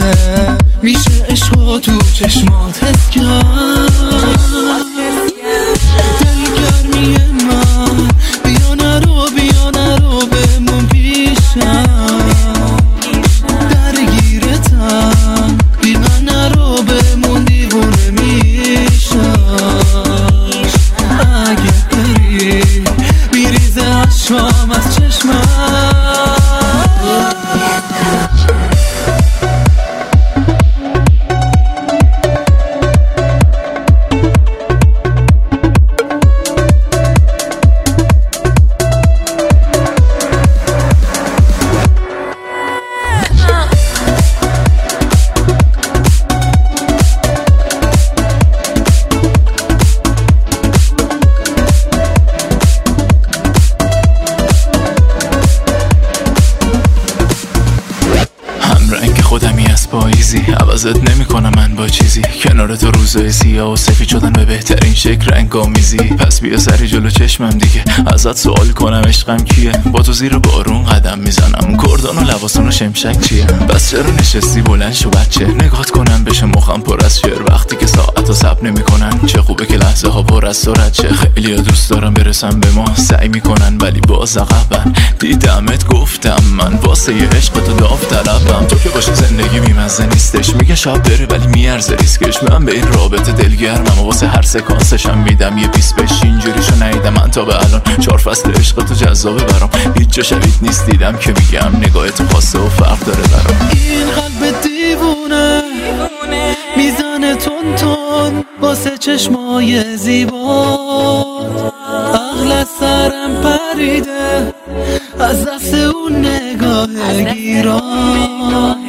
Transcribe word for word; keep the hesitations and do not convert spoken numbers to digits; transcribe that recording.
میشه عشقا تو چشمات حس کرد. دلگرمی من بیا نرو بیا نرو بمون پیشم، درگیرتم بی من نرو بمون دیوونه میشم. اگه بری میریزه اشکام از چشمم. خودمی از پاییزی عوضت نمی کنم من با چیزی، کنار تو روزای سیاه و سفید شدن به بهترین شکل رنگ آمیزی. پس بیا سری جلو چشمم دیگه ازت سوال کنم عشقم کیه، با تو زیر بارون قدم میزنم کردان و لباسون و شمشک چیه. بس چرا نشستی بلند شو بچه نگات کنم بشه مخم پر از شعر وقتی که ساعت و سب نمی کنن. چه خوبه که لحظه ها پر از سرعت چه خیلی ها دوست دارم برسم به ما سعی میکنن ولی باز عقبن. دیدمت گفتم من واسه ی عشق تو داوطلبم، تو که باشه زندگی بیمزه نیستش میگه شب داره ولی میارزه ریسکش. من به این رابطه دلگرمم و واسه هر سکانسشم میدم یه بیس بش. اینجوریشو نیدم من تا به الان، چهار فصل عشق تو جذابه برام، هیچ جا شبیه نیست دیدم که میگم نگاه تو خاصه و فرق داره برام. این قلب دیوونه میزنه تون تون واسه چشمای زیبا، عقل از سرم پریده از دست اون نگاه گیران.